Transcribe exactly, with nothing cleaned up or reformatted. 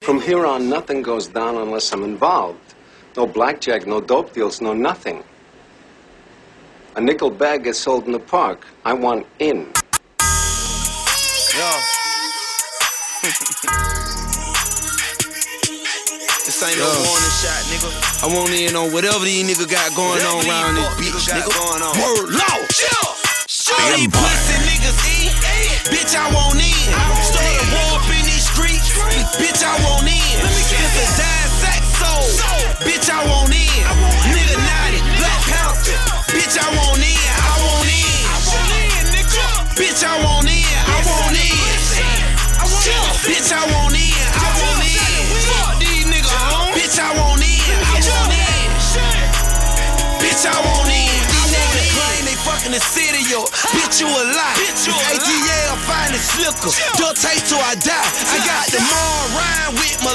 From here on, nothing goes down unless I'm involved. No blackjack, no dope deals, no nothing. A nickel bag gets sold in the park. I want in. Yo. This ain't no warning shot, nigga. I want in on whatever these niggas got going on around this bitch, nigga. Word law. All these pussy niggas eat. Bitch, I want in. Start a war up in these streets. Bitch, I want in. It's a dime sack soul. Bitch, I want in. Nigga naughty, Black Panther. Bitch, I want in. I want in. Bitch, I want in. I want in. Bitch, I want in. I want in. Fuck these niggas, home. Bitch, I want in. I want in. Bitch, I want in. These niggas claim they fucking the city, yo. Bitch, you a lie. A T L finest slicker. Don't take till I die. I got the mall rhyme with my